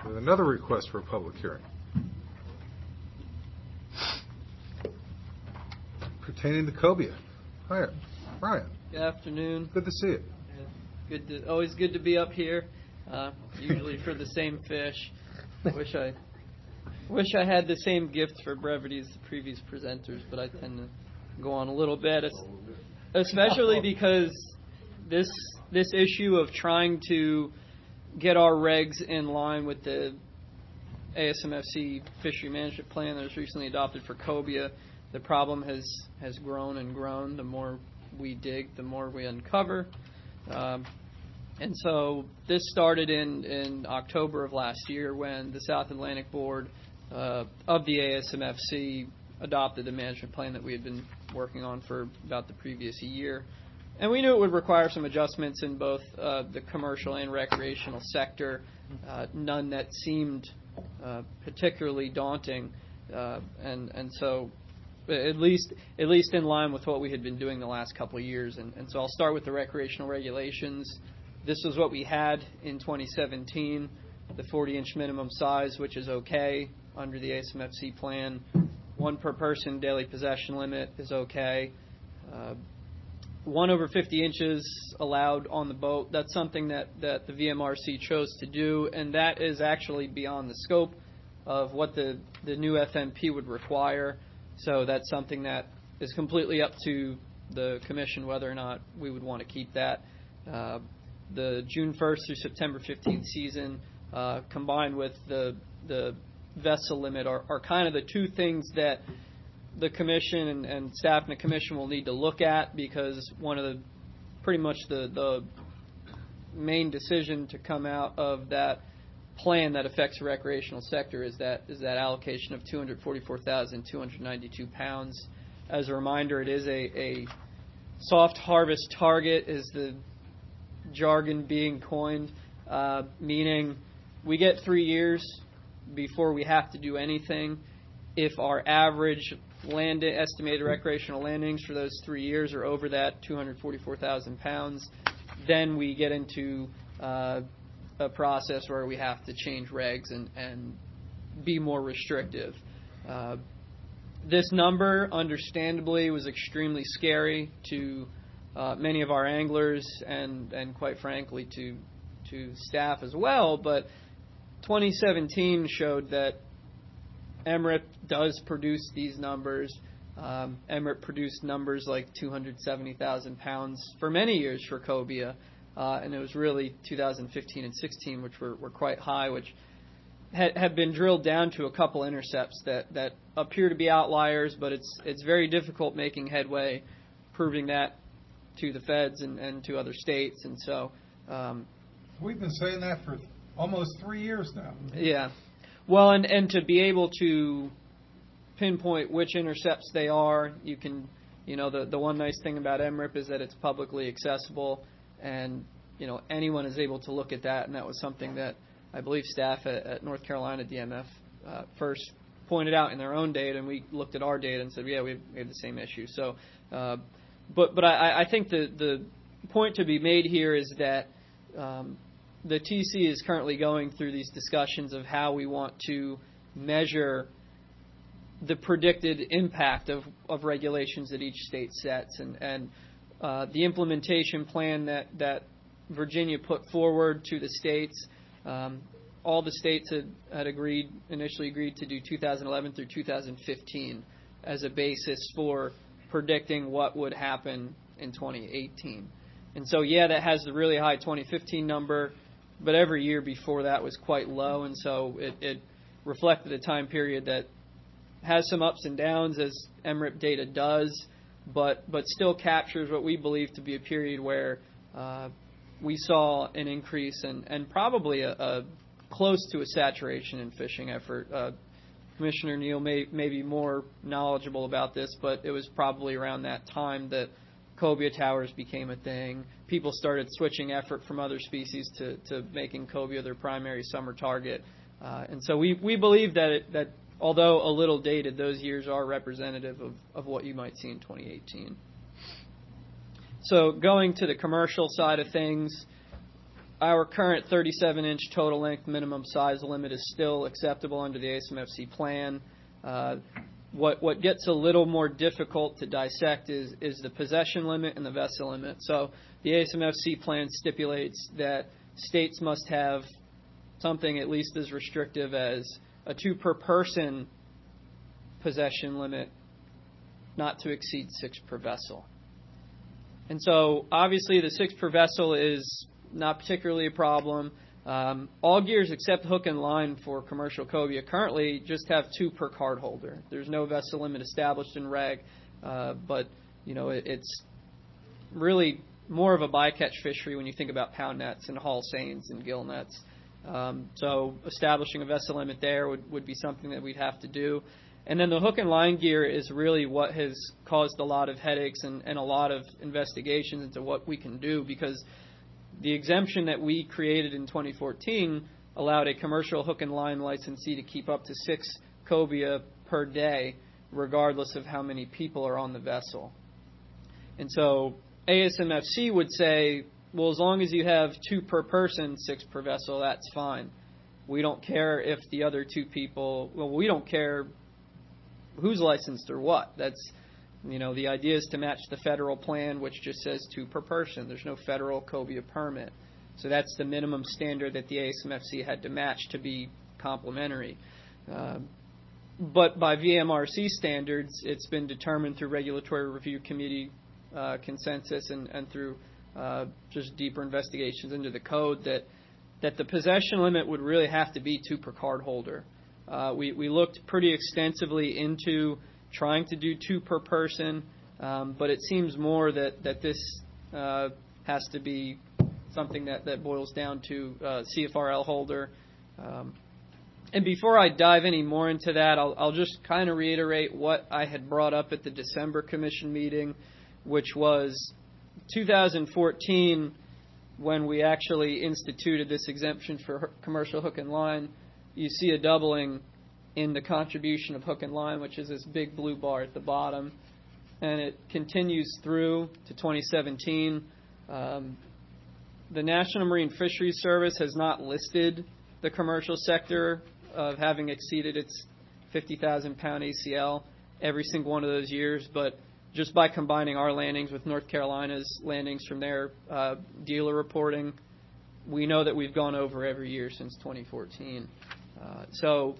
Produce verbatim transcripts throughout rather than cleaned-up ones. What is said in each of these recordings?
with another request for a public hearing pertaining to cobia. Hi, Brian. Good afternoon. Good to see you. Good to, always good to be up here, uh, usually for the same fish. Wish I wish I had the same gift for brevity as the previous presenters, but I tend to go on a little bit, especially because this this issue of trying to get our regs in line with the A S M F C fishery management plan that was recently adopted for cobia, the problem has, has grown and grown. The more we dig, the more we uncover. Um, and so this started in, in October of last year when the South Atlantic Board uh, of the A S M F C adopted the management plan that we had been working on for about the previous year. And we knew it would require some adjustments in both uh, the commercial and recreational sector, uh, none that seemed uh, particularly daunting. Uh, and, and so at least at least in line with what we had been doing the last couple of years. And, and so I'll start with the recreational regulations. This was what we had in twenty seventeen, the forty-inch minimum size, which is okay under the A S M F C plan. One per person daily possession limit is okay. Uh, one over fifty inches allowed on the boat. That's something that, that the V M R C chose to do, and that is actually beyond the scope of what the, the new F M P would require. So that's something that is completely up to the Commission whether or not we would want to keep that. Uh, the June first through September fifteenth season, uh, combined with the the vessel limit, are, are kind of the two things that the Commission and, and staff in the Commission will need to look at, because one of the pretty much the, the main decision to come out of that plan that affects the recreational sector is that is that allocation of two hundred forty-four thousand two hundred ninety-two pounds. As a reminder, it is a, a soft harvest target, is the jargon being coined, uh, meaning we get three years before we have to do anything. If our average land estimated recreational landings for those three years are over that two hundred forty-four thousand pounds, then we get into uh, a process where we have to change regs and, and be more restrictive. Uh, this number, understandably, was extremely scary to uh, many of our anglers and, and quite frankly to to staff as well. But twenty seventeen showed that M R I P does produce these numbers. Um, M R I P produced numbers like two hundred seventy thousand pounds for many years for cobia. Uh, and it was really two thousand fifteen and sixteen, which were, were quite high, which had, had been drilled down to a couple intercepts that, that appear to be outliers, but it's it's very difficult making headway proving that to the feds and, and to other states. And so um, we've been saying that for almost three years now. Yeah. Well, and, and to be able to pinpoint which intercepts they are, you can, you know, the, the one nice thing about M R I P is that it's publicly accessible. And, you know, anyone is able to look at that, and that was something that I believe staff at, at North Carolina D M F uh, first pointed out in their own data, and we looked at our data and said, yeah, we have, we have the same issue. So, uh, but but I, I think the, the point to be made here is that um, the T C is currently going through these discussions of how we want to measure the predicted impact of, of regulations that each state sets, and, and Uh, the implementation plan that, that Virginia put forward to the states, um, all the states had, had agreed, initially agreed to do two thousand eleven through two thousand fifteen as a basis for predicting what would happen in twenty eighteen. And so, yeah, that has the really high twenty fifteen number, but every year before that was quite low, and so it, it reflected a time period that has some ups and downs, as M R I P data does, but but still captures what we believe to be a period where uh, we saw an increase and, and probably a, a close to a saturation in fishing effort. Uh, Commissioner Neal may, may be more knowledgeable about this, but it was probably around that time that cobia towers became a thing. People started switching effort from other species to, to making cobia their primary summer target. Uh, and so we, we believe that it, that although a little dated, those years are representative of, of what you might see in twenty eighteen. So going to the commercial side of things, our current thirty-seven inch total length minimum size limit is still acceptable under the A S M F C plan. Uh, what what gets a little more difficult to dissect is is the possession limit and the vessel limit. So the A S M F C plan stipulates that states must have something at least as restrictive as a two per person possession limit, not to exceed six per vessel. And so obviously the six per vessel is not particularly a problem. Um, all gears except hook and line for commercial cobia currently just have two per card holder. There's no vessel limit established in reg, uh, but you know it, it's really more of a bycatch fishery when you think about pound nets and haul seines and gill nets. Um, so establishing a vessel limit there would, would be something that we'd have to do. And then the hook and line gear is really what has caused a lot of headaches and, and a lot of investigations into what we can do, because the exemption that we created in twenty fourteen allowed a commercial hook and line licensee to keep up to six cobia per day, regardless of how many people are on the vessel. And so A S M F C would say, well, as long as you have two per person, six per vessel, that's fine. We don't care if the other two people, well, we don't care who's licensed or what. That's, you know, the idea is to match the federal plan, which just says two per person. There's no federal cobia permit. So that's the minimum standard that the A S M F C had to match to be complementary. Uh, but by V M R C standards, it's been determined through Regulatory Review Committee uh, consensus and, and through uh, just deeper investigations into the code that, that the possession limit would really have to be two per card holder. Uh, we, we looked pretty extensively into trying to do two per person, um, but it seems more that, that this uh, has to be something that, that boils down to uh, C F R L holder. Um, and before I dive any more into that, I'll, I'll just kind of reiterate what I had brought up at the December Commission meeting, which was two thousand fourteen, when we actually instituted this exemption for commercial hook and line. You see a doubling in the contribution of hook and line, which is this big blue bar at the bottom, and it continues through to twenty seventeen. Um, the National Marine Fisheries Service has not listed the commercial sector of having exceeded its fifty thousand pound A C L every single one of those years, but just by combining our landings with North Carolina's landings from their uh, dealer reporting, we know that we've gone over every year since twenty fourteen. Uh, so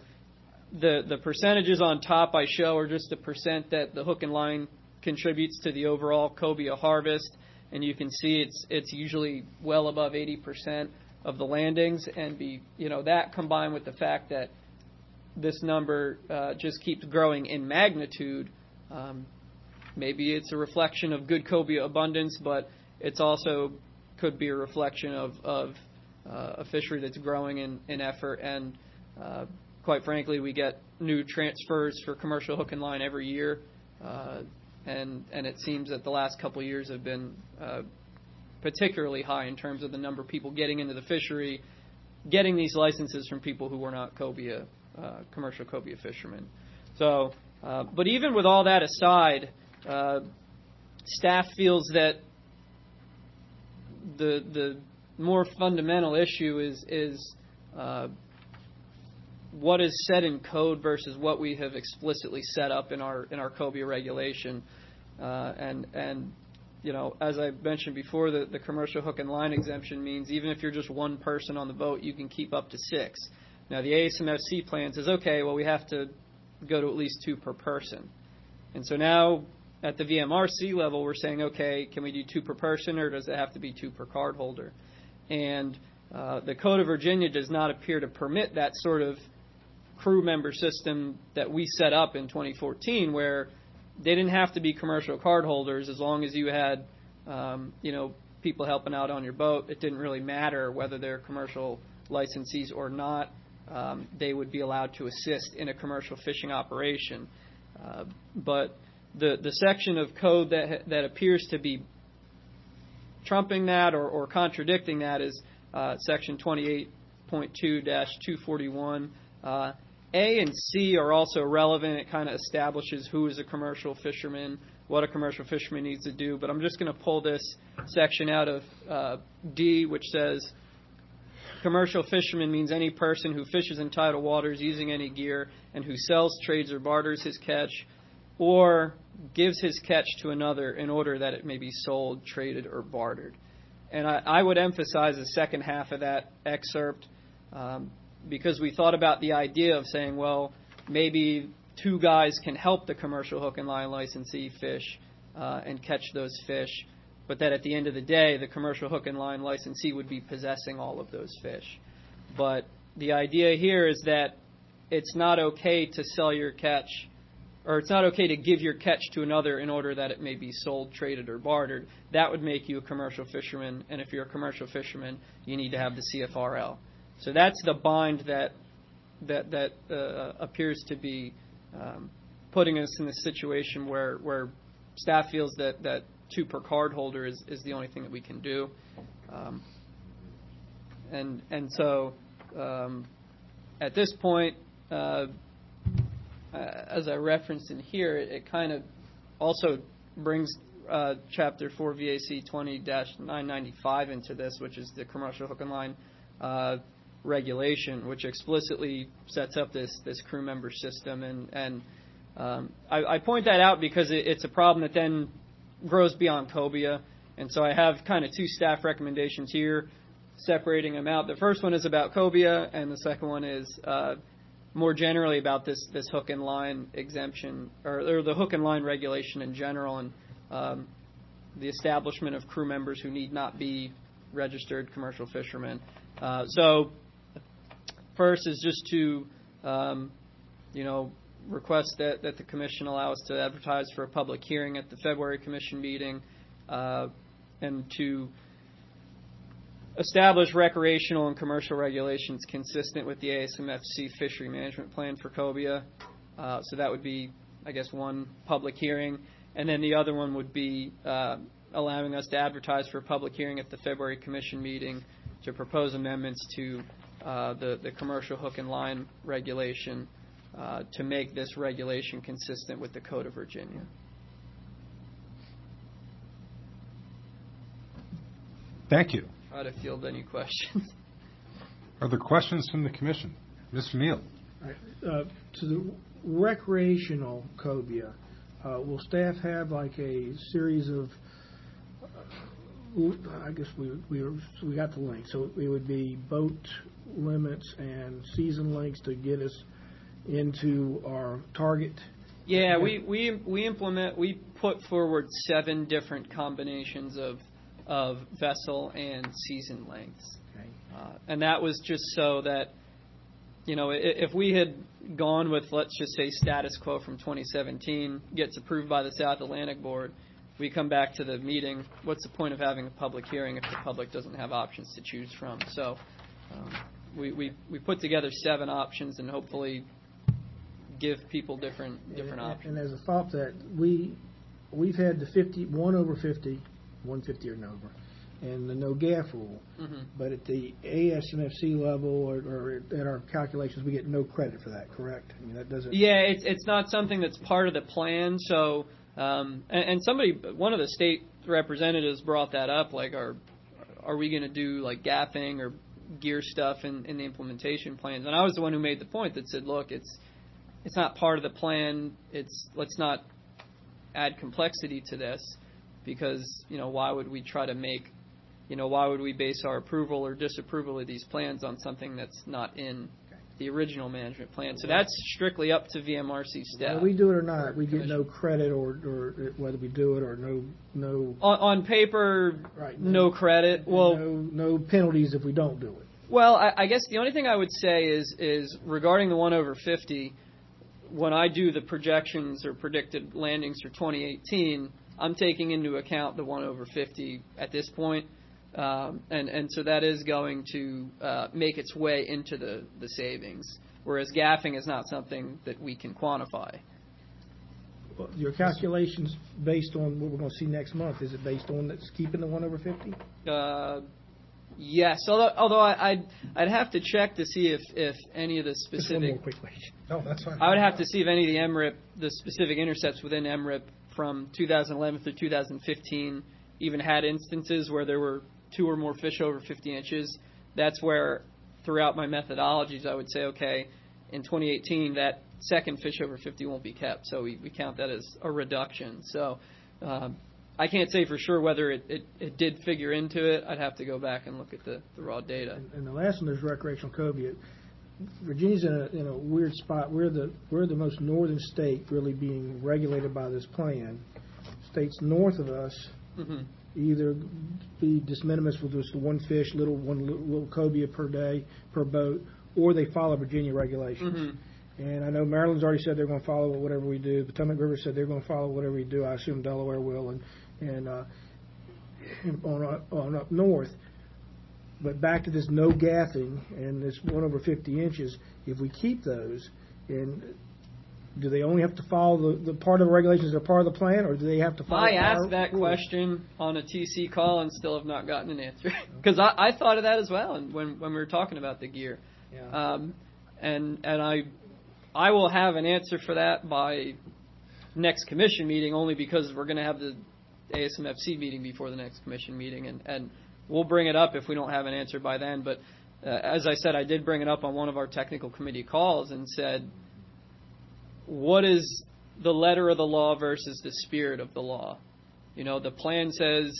the the percentages on top I show are just the percent that the hook and line contributes to the overall cobia harvest, and you can see it's it's usually well above eighty percent of the landings, and be you know that combined with the fact that this number uh, just keeps growing in magnitude. Um, maybe it's a reflection of good cobia abundance, but it's also could be a reflection of, of uh, a fishery that's growing in, in effort. And uh, quite frankly, we get new transfers for commercial hook and line every year, uh, and and it seems that the last couple of years have been uh, particularly high in terms of the number of people getting into the fishery, getting these licenses from people who were not cobia, uh, commercial cobia fishermen. So, uh, but even with all that aside, uh, staff feels that the the more fundamental issue is is uh, what is set in code versus what we have explicitly set up in our in our cobia regulation, uh, and and you know as I mentioned before, the, the commercial hook and line exemption means even if you're just one person on the boat, you can keep up to six. Now the A S M F C plan says, okay, well we have to go to at least two per person, and so now at the V M R C level, we're saying, okay, can we do two per person, or does it have to be two per card holder? And uh, the Code of Virginia does not appear to permit that sort of crew member system that we set up in twenty fourteen, where they didn't have to be commercial card holders as long as you had, um, you know, people helping out on your boat. It didn't really matter whether they're commercial licensees or not. Um, they would be allowed to assist in a commercial fishing operation. Uh, but The, the section of code that that appears to be trumping that or, or contradicting that is uh, section twenty-eight point two dash two forty-one. Uh, A and C are also relevant. It kind of establishes who is a commercial fisherman, what a commercial fisherman needs to do. But I'm just going to pull this section out of uh, D, which says commercial fisherman means any person who fishes in tidal waters using any gear and who sells, trades, or barters his catch, or gives his catch to another in order that it may be sold, traded, or bartered. And I, I would emphasize the second half of that excerpt um, because we thought about the idea of saying, well, maybe two guys can help the commercial hook and line licensee fish uh, and catch those fish, but that at the end of the day, the commercial hook and line licensee would be possessing all of those fish. But the idea here is that it's not okay to sell your catch, or it's not okay to give your catch to another in order that it may be sold, traded, or bartered. That would make you a commercial fisherman, and if you're a commercial fisherman, you need to have the C F R L. So that's the bind that that that uh, appears to be um, putting us in a situation where where staff feels that, that two per card holder is, is the only thing that we can do. Um, and and so um, at this point, uh, as I referenced in here, it, it kind of also brings uh, Chapter four V A C twenty dash nine ninety-five into this, which is the commercial hook and line uh, regulation, which explicitly sets up this, this crew member system. And, and um, I, I point that out because it, it's a problem that then grows beyond cobia. And so I have kind of two staff recommendations here, separating them out. The first one is about cobia, and the second one is uh, more generally about this, this hook and line exemption, or, or the hook and line regulation in general, and um, the establishment of crew members who need not be registered commercial fishermen. Uh, so first is just to, um, you know, request that, that the commission allow us to advertise for a public hearing at the February commission meeting uh, and to establish recreational and commercial regulations consistent with the A S M F C fishery management plan for cobia. Uh, so that would be, I guess, one public hearing. And then the other one would be uh, allowing us to advertise for a public hearing at the February commission meeting to propose amendments to uh, the, the commercial hook and line regulation uh, to make this regulation consistent with the Code of Virginia. Thank you. Try to field any questions. Are there questions from the commission? Mister Neal. Right. Uh, to the recreational cobia, uh, will staff have like a series of, uh, I guess we we were, we got the link, so it would be boat limits and season lengths to get us into our target? Yeah, we, we we implement, we put forward seven different combinations of of vessel and season lengths. Okay. Uh, and that was just so that, you know, if we had gone with, let's just say, status quo from twenty seventeen, gets approved by the South Atlantic Board, we come back to the meeting, what's the point of having a public hearing if the public doesn't have options to choose from? So um, we, we, we put together seven options and hopefully give people different different and, options. And as a follow-up to that, we, we've had the fifty, one over fifty, one fifty or and over, and the no gaff rule. Mm-hmm. But at the A S M F C level or, or at our calculations, we get no credit for that, correct? I mean, that doesn't. Yeah, it's it's not something that's part of the plan. So, um, and, and somebody, one of the state representatives brought that up. Like, are are we going to do like gaffing or gear stuff in, in the implementation plans? And I was the one who made the point that said, look, it's it's not part of the plan. It's let's not add complexity to this. Because, you know, why would we try to make, you know, why would we base our approval or disapproval of these plans on something that's not in the original management plan? So that's strictly up to V M R C staff. Whether we do it or not, we get no credit, or, or whether we do it or no no. On, on paper, right, no, no credit. Well, no, no penalties if we don't do it. Well, I, I guess the only thing I would say is is regarding the one over fifty. When I do the projections or predicted landings for twenty eighteen. I'm taking into account the one over fifty at this point, um, and and so that is going to uh, make its way into the, the savings, whereas gaffing is not something that we can quantify. Well, your calculations based on what we're going to see next month, is it based on that's keeping the one over fifty? Uh, yes, although, although I, I'd, I'd have to check to see if, if any of the specific... Just one more quick question. No, that's fine. I would have to see if any of the M R I P, the specific intercepts within M R I P from two thousand eleven through two thousand fifteen even had instances where there were two or more fish over fifty inches. that's where throughout my methodologies I would say, okay, in twenty eighteen that second fish over fifty won't be kept, so we, we count that as a reduction. So um, I can't say for sure whether it, it, it did figure into it. I'd have to go back and look at the, the raw data. And, and the last one is recreational cobia. Virginia's in a, in a weird spot. We're the we're the most northern state really being regulated by this plan. States north of us Mm-hmm. either be de minimis with just one fish, little one little, little cobia per day per boat, or they follow Virginia regulations. Mm-hmm. And I know Maryland's already said they're going to follow whatever we do. Potomac River said they're going to follow whatever we do. I assume Delaware will, and and uh, on up, on up north. But back to this no gaffing and this one over fifty inches. If we keep those, and do they only have to follow the, the part of the regulations that are part of the plan, or do they have to follow? I asked our that rules? question on a T C call and still have not gotten an answer because I, I thought of that as well. And when when we were talking about the gear, Yeah. um, and and I I will have an answer for that by next commission meeting, only because we're going to have the A S M F C meeting before the next commission meeting, and and we'll bring it up if we don't have an answer by then. But uh, as I said, I did bring it up on one of our technical committee calls and said, what is the letter of the law versus the spirit of the law? You know, the plan says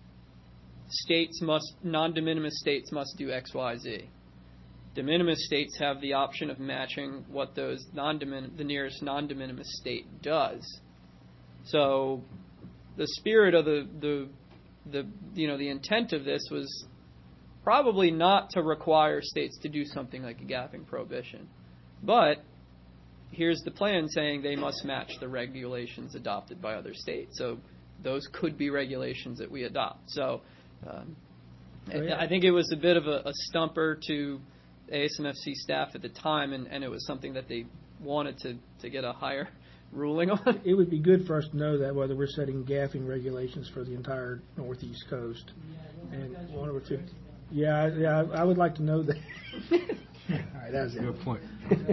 states must, non-de minimis states must do X, Y, Z. De minimis states have the option of matching what those non-de minimis, the nearest non-de minimis state does. So the spirit of the, the, the, you know, the intent of this was probably not to require states to do something like a gaffing prohibition. But here's the plan saying they must match the regulations adopted by other states. So those could be regulations that we adopt. So um, Oh, yeah. I think it was a bit of a, a stumper to A S M F C staff at the time, and, and it was something that they wanted to, to get a higher ruling on. It would be good for us to know that whether we're setting gaffing regulations for the entire northeast coast. And one over fifty. Yeah, yeah, I, I would like to know that. All right, that was it. Good point.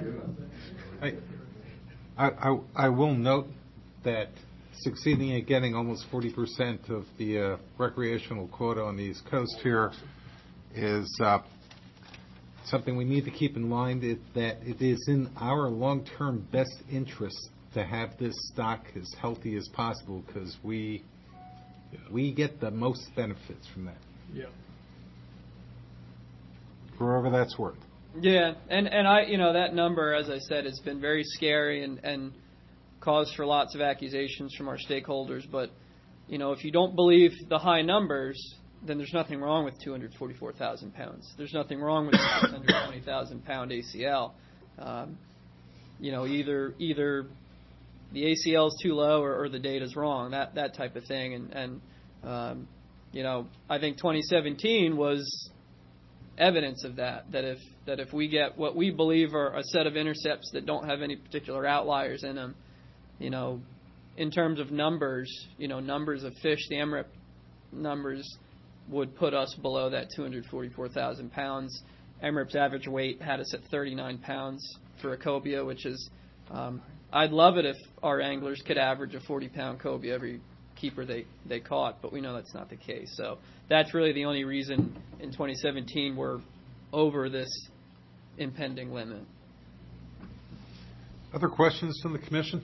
I, I, I will note that succeeding at getting almost forty percent of the uh, recreational quota on the East Coast here is uh, something we need to keep in mind, it, that it is in our long-term best interest to have this stock as healthy as possible, because we we get the most benefits from that. Yeah. Wherever that's worth. Yeah, and, and I, you know, that number, as I said, has been very scary and, and cause for lots of accusations from our stakeholders. But, you know, if you don't believe the high numbers, then there's nothing wrong with two hundred forty-four thousand pounds. There's nothing wrong with six hundred twenty thousand pound A C L. Um, you know, either either the A C L is too low or, or the data's wrong, that that type of thing. And, and um, you know, I think twenty seventeen was evidence of that, that if that if we get what we believe are a set of intercepts that don't have any particular outliers in them, you know, in terms of numbers, you know, numbers of fish, the M R I P numbers would put us below that two hundred forty-four thousand pounds. M R I P's average weight had us at thirty-nine pounds for a cobia, which is, um, I'd love it if our anglers could average a forty pound cobia every keeper they, they caught, but we know that's not the case. So that's really the only reason in twenty seventeen we're over this impending limit. Other questions from the Commission?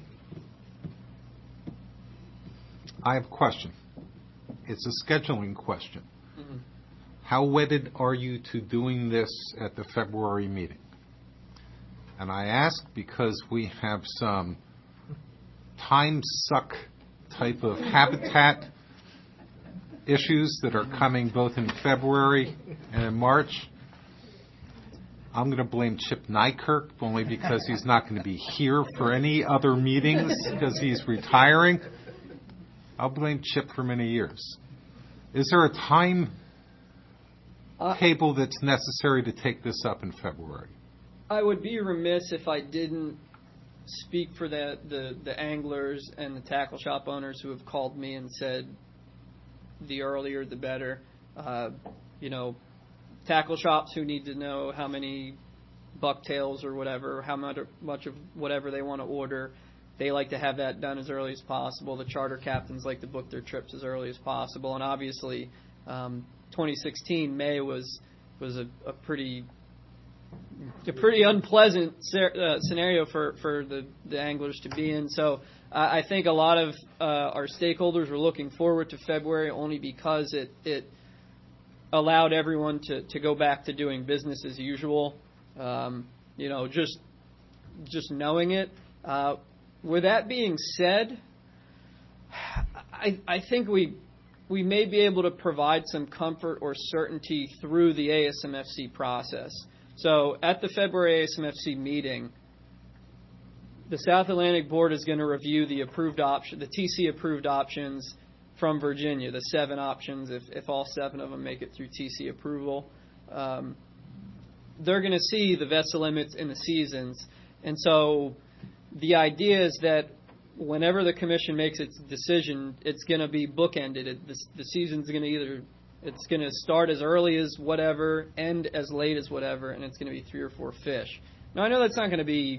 I have a question. It's a scheduling question. Mm-hmm. How wedded are you to doing this at the February meeting? And I ask because we have some time suck type of habitat issues that are coming both in February and in March. I'm going to blame Chip Nykirk only because he's not going to be here for any other meetings because he's retiring. I'll blame Chip for many years. Is there a time Uh, table that's necessary to take this up in February? I would be remiss if I didn't speak for the, the, the anglers and the tackle shop owners who have called me and said the earlier the better. Uh, you know, tackle shops who need to know how many bucktails or whatever, how much, much of whatever they want to order. They like to have that done as early as possible. The charter captains like to book their trips as early as possible. And obviously, um, twenty sixteen, May was was a, a pretty a pretty unpleasant uh, scenario for, for the, the anglers to be in. So uh, I think a lot of uh, our stakeholders were looking forward to February only because it, it allowed everyone to, to go back to doing business as usual. Um, you know, just just knowing it. Uh, with that being said, I, I think we we may be able to provide some comfort or certainty through the A S M F C process. So at the February A S M F C meeting, the South Atlantic Board is going to review the approved option, the T C approved options from Virginia, the seven options, if, if all seven of them make it through T C approval. Um, they're going to see the vessel limits in the seasons. And so the idea is that whenever the commission makes its decision, it's going to be bookended. It, the, the season's going to either, it's going to start as early as whatever, end as late as whatever, and it's going to be three or four fish. Now, I know that's not going to be,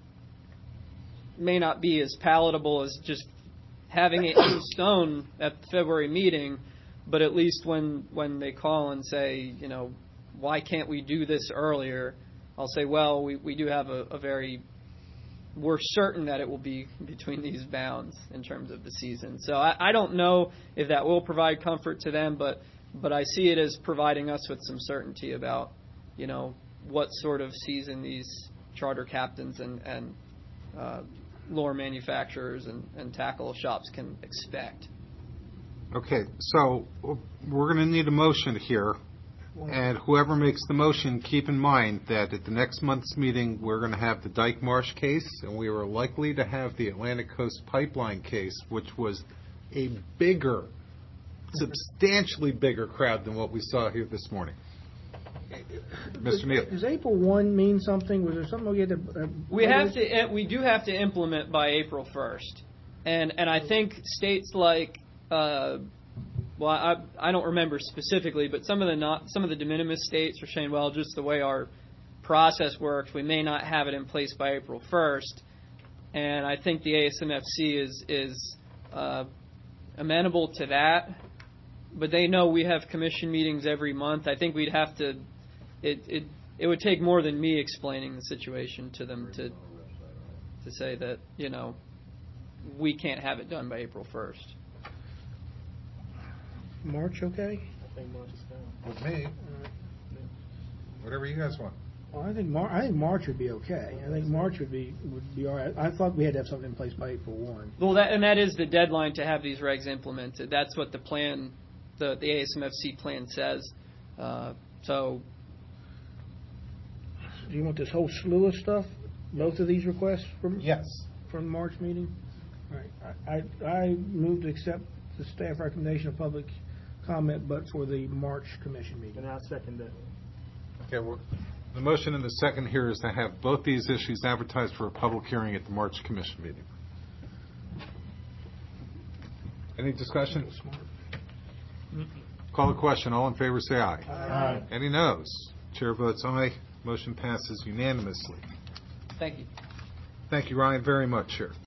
may not be as palatable as just having it in stone at the February meeting, but at least when, when they call and say, you know, why can't we do this earlier, I'll say, well, we, we do have a, a very, we're certain that it will be between these bounds in terms of the season. So I, I don't know if that will provide comfort to them, but but I see it as providing us with some certainty about, you know, what sort of season these charter captains and, and uh, lure manufacturers and, and tackle shops can expect. Okay, so we're going to need a motion here. And whoever makes the motion, keep in mind that at the next month's meeting, we're going to have the Dyke Marsh case, and we are likely to have the Atlantic Coast Pipeline case, which was a bigger, substantially bigger crowd than what we saw here this morning. Mister Neal. Does April first mean something? Was there something we had to... Uh, we have to. We do have to implement by April first. And, and I think states like... Uh, Well, I I don't remember specifically, but some of the not some of the de minimis states are saying, well, just the way our process works, we may not have it in place by April first. And I think the A S M F C is is uh, amenable to that, but they know we have commission meetings every month. I think we'd have to. It it it would take more than me explaining the situation to them to to say that, you know, we can't have it done by April first. March, okay? I think March is fine. With me. Whatever you guys want. Well, I think Mar- I think March would be okay. I think March would be would be all right. I thought we had to have something in place by April first. Well, that and that is the deadline to have these regs implemented. That's what the plan, the the A S M F C plan says. Uh, so, do you want this whole slew of stuff? Both of these requests from Yes. from the March meeting. All right. I I, I move to accept the staff recommendation of public comment, but for the March commission meeting. And I'll second that. Okay, well, the motion in the second here is to have both these issues advertised for a public hearing at the March commission meeting. Any discussion? Call the question. All in favor, say aye. Aye. Any noes? Chair votes aye. Motion passes unanimously. thank you. Thank you, Ryan, very much, Chair.